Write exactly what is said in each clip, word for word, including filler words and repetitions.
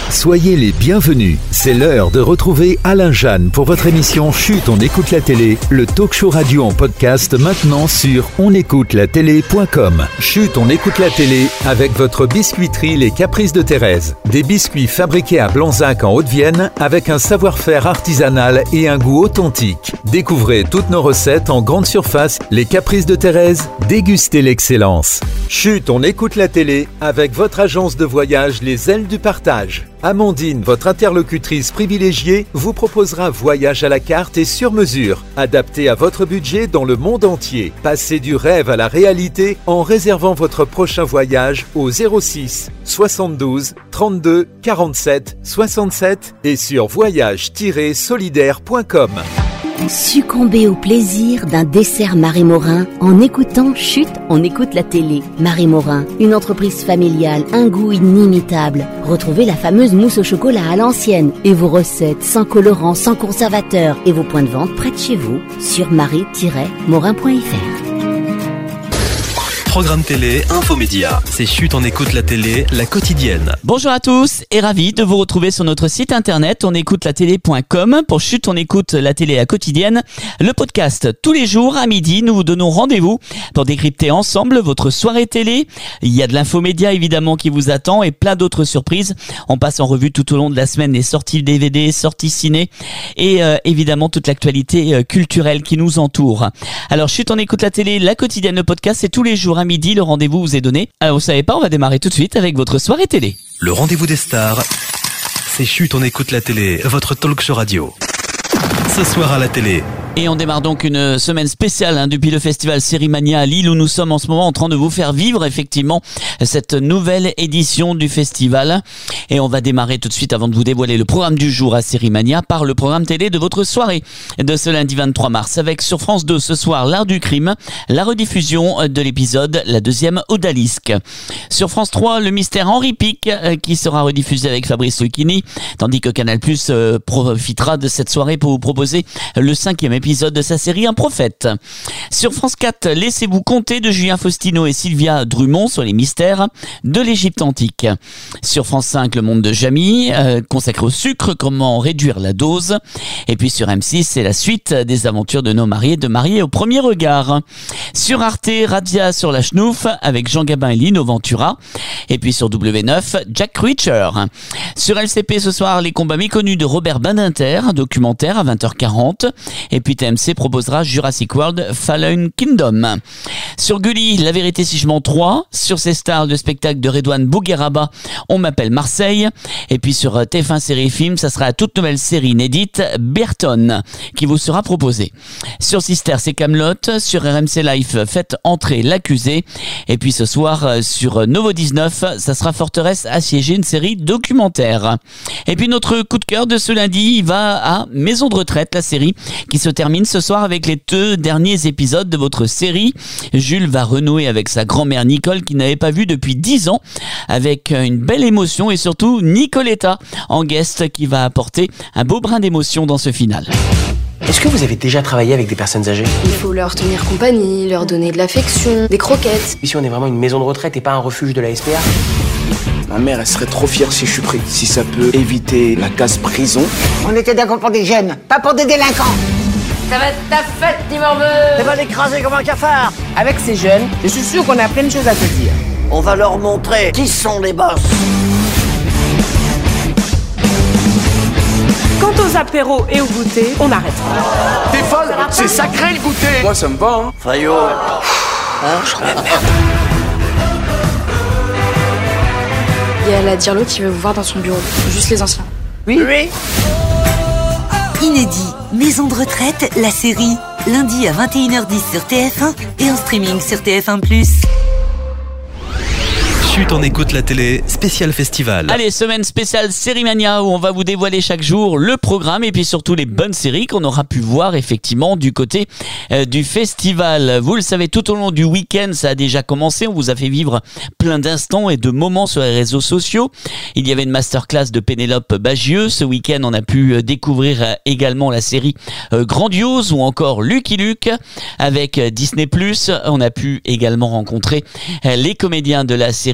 Soyez les bienvenus. C'est l'heure de retrouver Alain Jeanne pour votre émission Chut, on écoute la télé, le talk show radio en podcast maintenant sur on écoute la télé point com. Chut, on écoute la télé avec votre biscuiterie Les Caprices de Thérèse. Des biscuits fabriqués à Blanzac en Haute-Vienne avec un savoir-faire artisanal et un goût authentique. Découvrez toutes nos recettes en grande surface. Les Caprices de Thérèse, dégustez l'excellence. Chut, on écoute la télé avec votre agence de voyage Les Ailes du Partage. Amandine, votre interlocutrice privilégiée, vous proposera voyage à la carte et sur mesure, adapté à votre budget dans le monde entier. Passez du rêve à la réalité en réservant votre prochain voyage au zéro six soixante-douze trente-deux quarante-sept soixante-sept et sur voyage tiret solidaire point com. Succombez au plaisir d'un dessert Marie Morin en écoutant Chut, on écoute la télé. Marie Morin, une entreprise familiale, un goût inimitable. Retrouvez la fameuse mousse au chocolat à l'ancienne et vos recettes sans colorant, sans conservateur et vos points de vente près de chez vous sur marie tiret morin point f r. Programme télé, infomédia. C'est Chut, on écoute la télé, la quotidienne. Bonjour à tous et ravi de vous retrouver sur notre site internet on écoute la télé point com pour Chut, on écoute la télé, la quotidienne. Le podcast tous les jours à midi, nous vous donnons rendez-vous pour décrypter ensemble votre soirée télé. Il y a de l'infomédia évidemment qui vous attend et plein d'autres surprises. On passe en revue tout au long de la semaine les sorties D V D, sorties ciné et euh, évidemment toute l'actualité euh, culturelle qui nous entoure. Alors Chut, on écoute la télé, la quotidienne, le podcast, c'est tous les jours à midi, le rendez-vous vous est donné. Alors vous savez pas, on va démarrer tout de suite avec votre soirée télé. Le rendez-vous des stars, c'est Chut, on écoute la télé, votre talk show radio. Ce soir à la télé. Et on démarre donc une semaine spéciale hein, depuis le festival Sérimania à Lille où nous sommes en ce moment en train de vous faire vivre effectivement cette nouvelle édition du festival. Et on va démarrer tout de suite avant de vous dévoiler le programme du jour à Sérimania par le programme télé de votre soirée de ce lundi vingt-trois mars avec sur France deux ce soir l'art du crime, la rediffusion de l'épisode, la deuxième Odalisque. Sur France trois le mystère Henri Pic euh, qui sera rediffusé avec Fabrice Lucchini tandis que Canal Plus euh, profitera de cette soirée pour vous proposer le cinquième épisode de sa série Un prophète. Sur France quatre, Laissez-vous compter de Julien Faustino et Sylvia Drummond sur les mystères de l'Égypte antique. Sur France cinq, Le monde de Jamie, euh, consacré au sucre, comment réduire la dose. Et puis sur M six, c'est la suite des aventures de nos mariés, de mariés au premier regard. Sur Arte, Radia sur la Schnouf avec Jean Gabin et Lino Ventura. Et puis sur W neuf, Jack Reacher. Sur L C P ce soir, Les combats méconnus de Robert Badinter, un documentaire à vingt heures quarante. Et puis T M C proposera Jurassic World Fallen Kingdom. Sur Gulli, La vérité si je mens trois. Sur ces stars, le spectacle de Redouane Bougueraba, On m'appelle Marseille. Et puis sur T F un Série Film, ça sera la toute nouvelle série inédite Berton qui vous sera proposée. Sur Sister, c'est Kaamelott. Sur R M C Life, faites entrer l'accusé. Et puis ce soir, sur Novo dix-neuf, ça sera Forteresse assiégée, une série documentaire. Et puis notre coup de cœur de ce lundi, il va à Maison de retraite, la série qui se termine ce soir avec les deux derniers épisodes de votre série. Jules va renouer avec sa grand-mère Nicole qu'il n'avait pas vue depuis dix ans avec une belle émotion et surtout Nicoletta en guest qui va apporter un beau brin d'émotion dans ce final. Est-ce que vous avez déjà travaillé avec des personnes âgées ? Il faut leur tenir compagnie, leur donner de l'affection, des croquettes. Ici on est vraiment une maison de retraite et pas un refuge de la S P A. Ma mère, elle serait trop fière si je suis pris. Si ça peut éviter la case prison. On était d'accord pour des jeunes, pas pour des délinquants. Ça va être ta fête, Timorveux. Ça va l'écraser comme un cafard. Avec ces jeunes, je suis sûr qu'on a plein de choses à te dire. On va leur montrer qui sont les boss. Quant aux apéros et au goûter, on arrête. T'es folle, c'est sacré le goûter. Moi ça me va, hein. Fayot. Hein, je crois pas. Il y a la Dirlo qui veut vous voir dans son bureau. Juste les anciens. Oui. Oui. Inédit, Maison de retraite, la série. Lundi à vingt et une heures dix sur T F un et en streaming sur T F un plus. Chut, on écoute la télé, spécial festival. Allez, semaine spéciale Sérimania où on va vous dévoiler chaque jour le programme et puis surtout les bonnes séries qu'on aura pu voir effectivement du côté euh, du festival. Vous le savez, tout au long du week-end, ça a déjà commencé. On vous a fait vivre plein d'instants et de moments sur les réseaux sociaux. Il y avait une masterclass de Pénélope Bagieux. Ce week-end, on a pu découvrir euh, également la série euh, Grandiose ou encore Lucky Luke avec euh, Disney plus. On a pu également rencontrer euh, les comédiens de la série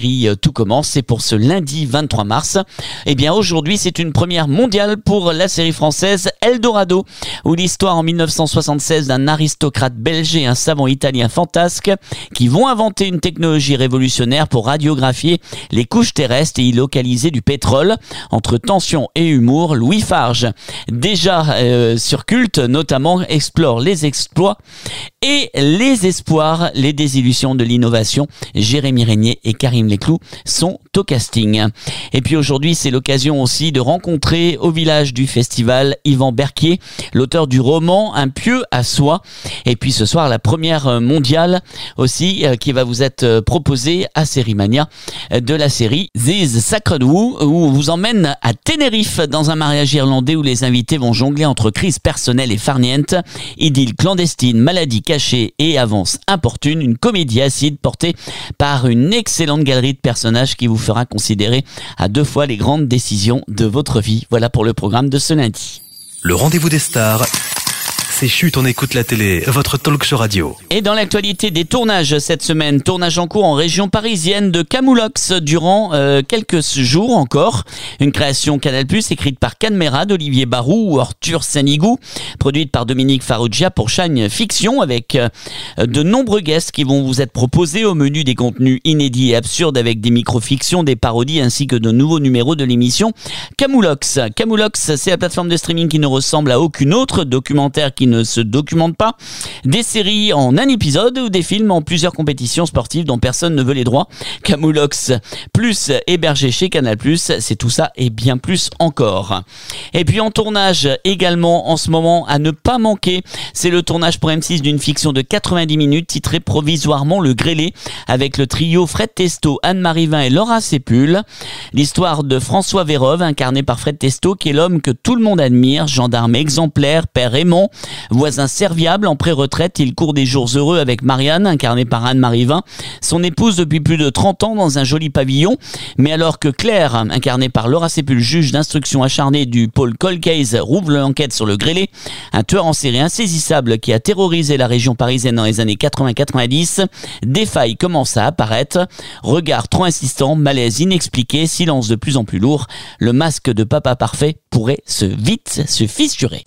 série Tout commence, c'est pour ce lundi vingt-trois mars. Eh bien aujourd'hui c'est une première mondiale pour la série française Eldorado, où l'histoire en mille neuf cent soixante-seize d'un aristocrate belge et un savant italien fantasque qui vont inventer une technologie révolutionnaire pour radiographier les couches terrestres et y localiser du pétrole. Entre tension et humour, Louis Farge, déjà euh, sur Culte notamment, explore les exploits et les espoirs, les désillusions de l'innovation. Jérémy Régnier et Karim Leclou sont au casting. Et puis aujourd'hui, c'est l'occasion aussi de rencontrer au village du festival Yvan Berquier, l'auteur du roman Un pieu à soie. Et puis ce soir, la première mondiale aussi qui va vous être proposée à Sérimania de la série This Sacred Woo, où on vous emmène à Tenerife dans un mariage irlandais où les invités vont jongler entre crise personnelle et farniente, idylle clandestine, maladie cachée et avance importune, une comédie acide portée par une excellente galerie de personnages qui vous fera considérer à deux fois les grandes décisions de votre vie. Voilà pour le programme de ce lundi. Le rendez-vous des stars, c'est Chut, on écoute la télé, votre talk show radio. Et dans l'actualité des tournages cette semaine, tournage en cours en région parisienne de Camoulox durant euh, quelques jours encore. Une création Canal plus, écrite par Canmera d'Olivier Barou ou Arthur Sanigou, produite par Dominique Farrugia pour Shine Fiction, avec euh, de nombreux guests qui vont vous être proposés au menu des contenus inédits et absurdes avec des micro-fictions, des parodies ainsi que de nouveaux numéros de l'émission Camoulox. Camoulox, c'est la plateforme de streaming qui ne ressemble à aucune autre, documentaire qui ne se documente pas, des séries en un épisode ou des films en plusieurs compétitions sportives dont personne ne veut les droits. Camoulox plus hébergé chez Canal plus, c'est tout ça et bien plus encore. Et puis en tournage également en ce moment à ne pas manquer, c'est le tournage pour M six d'une fiction de quatre-vingt-dix minutes titrée provisoirement Le Grêlé, avec le trio Fred Testo, Anne-Marie Vin et Laura Sépul. L'histoire de François Vérove, incarné par Fred Testo, qui est l'homme que tout le monde admire, gendarme exemplaire, père aimant, voisin serviable. En pré-retraite, il court des jours heureux avec Marianne, incarnée par Anne-Marie Vin, son épouse depuis plus de trente ans dans un joli pavillon. Mais alors que Claire, incarnée par Laura Sépul, juge d'instruction acharnée du pôle Cold Case, rouvre l'enquête sur le Grêlé, un tueur en série insaisissable qui a terrorisé la région parisienne dans les années quatre-vingts quatre-vingt-dix, des failles commencent à apparaître. Regard trop insistant, malaise inexpliqué, silence de plus en plus lourd. Le masque de papa parfait pourrait se vite se fissurer.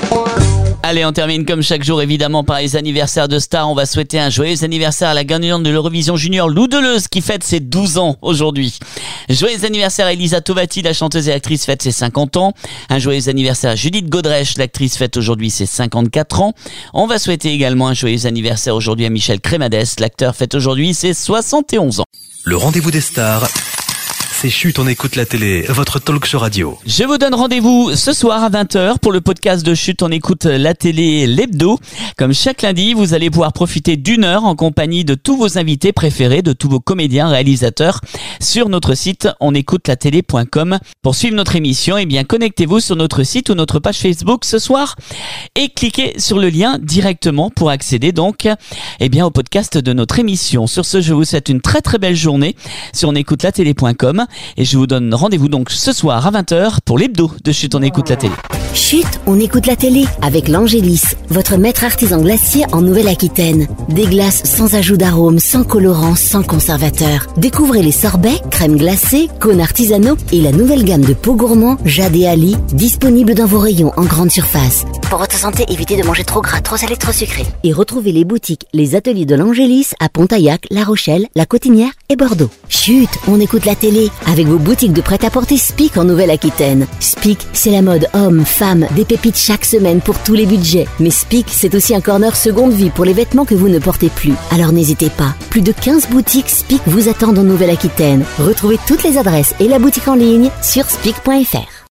Allez, on termine comme chaque jour évidemment par les anniversaires de stars. On va souhaiter un joyeux anniversaire à la gagnante de l'Eurovision Junior, Lou Deleuze, qui fête ses douze ans aujourd'hui. Joyeux anniversaire à Elisa Tovati, la chanteuse et actrice, fête ses cinquante ans. Un joyeux anniversaire à Judith Godrèche, l'actrice, fête aujourd'hui ses cinquante-quatre ans. On va souhaiter également un joyeux anniversaire aujourd'hui à Michel Crémades, l'acteur, fête aujourd'hui ses soixante et onze ans. Le rendez-vous des stars, c'est Chut, on écoute la télé, votre talk show radio. Je vous donne rendez-vous ce soir à vingt heures pour le podcast de Chut, on écoute la télé, l'hebdo. Comme chaque lundi, vous allez pouvoir profiter d'une heure en compagnie de tous vos invités préférés, de tous vos comédiens, réalisateurs, sur notre site on écoute la télé point com. Pour suivre notre émission, eh bien, connectez-vous sur notre site ou notre page Facebook ce soir et cliquez sur le lien directement pour accéder donc, eh bien, au podcast de notre émission. Sur ce, je vous souhaite une très très belle journée sur on écoute la télé point com. Et je vous donne rendez-vous donc ce soir à vingt heures pour l'hebdo de Chut, on écoute la télé. Chut, on écoute la télé avec l'Angélis, votre maître artisan glacier en Nouvelle-Aquitaine. Des glaces sans ajout d'arôme, sans colorant, sans conservateur. Découvrez les sorbets, crèmes glacées, cônes artisanaux et la nouvelle gamme de pots gourmands Jade et Ali, disponible dans vos rayons en grande surface. Pour votre santé, évitez de manger trop gras, trop salé, trop sucré. Et retrouvez les boutiques, les ateliers de l'Angélis à Pontaillac, La Rochelle, La Cotinière et Bordeaux. Chut, on écoute la télé avec vos boutiques de prêt-à-porter Spic en Nouvelle-Aquitaine. Spic, c'est la mode homme, femme, des pépites chaque semaine pour tous les budgets. Mais Spic, c'est aussi un corner seconde vie pour les vêtements que vous ne portez plus. Alors n'hésitez pas, plus de quinze boutiques Spic vous attendent en Nouvelle-Aquitaine. Retrouvez toutes les adresses et la boutique en ligne sur spic point f r.